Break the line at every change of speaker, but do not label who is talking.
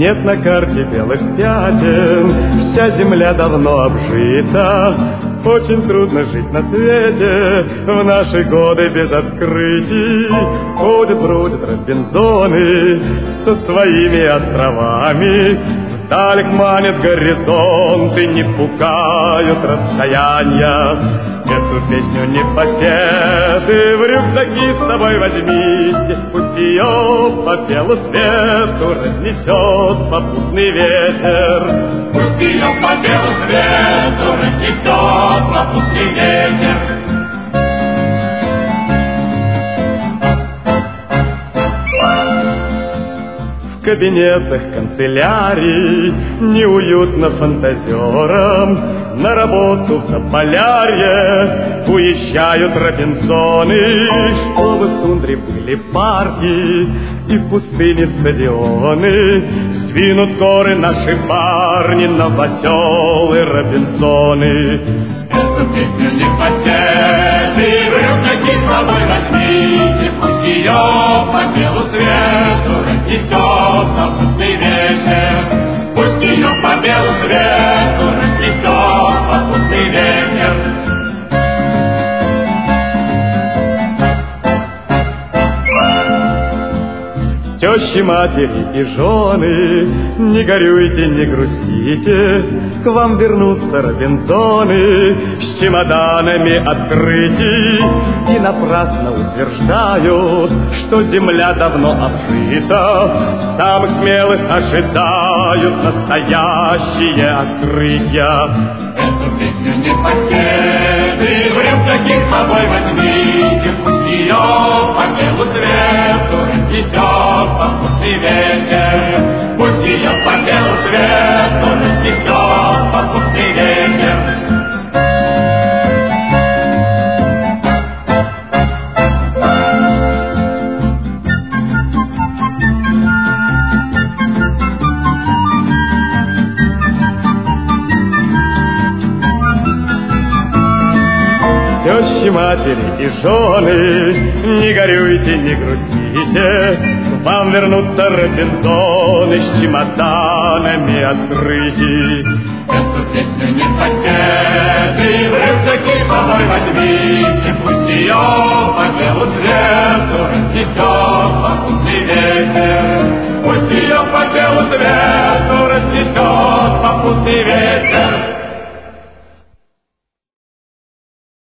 Нет на карте белых пятен, вся земля давно обжита. Очень трудно жить на свете в наши годы без открытий. Ходят-бродят Робинзоны со своими островами. Вдаль манят горизонты, не пугают расстояния. Эту песню непоседы в рюкзаки с собой возьмите. Пусть ее по белу свету разнесет попутный ветер.
Пусть ее по белу свету разнесет попутный ветер.
В кабинетах канцелярий неуютно фантазерам. На работу в Заполярье уезжают Робинзоны. Чтобы в тундре были парки и в пустыне стадионы, сдвинут горы наши парни, новоселы Робинзоны.
Эту песню непоседы в рюкзаки с собой возьмите. Пусть ее по белу свету разнесет попутный ветер. Пусть ее по белу свету разнесет попутный ветер.
Тещи, матери и жены, не горюйте, не грустите, к вам вернутся Робинзоны с чемоданами открытий. И напрасно утверждают, что земля давно обжита. Самых смелых ожидают настоящие открытия.
Эту песню непоседы в рюкзаки с собой возьмите. Пусть ее по белу свету разнесет попутный ветер. Пусть ее по белу свету разнесет попутный ветер.
Тещи, матери и жены, не горюйте, не грустите, к вам вернутся Робинзоны с чемоданами открытий.
Эту песню непоседы в рюкзаки с собой возьмите. Пусть ее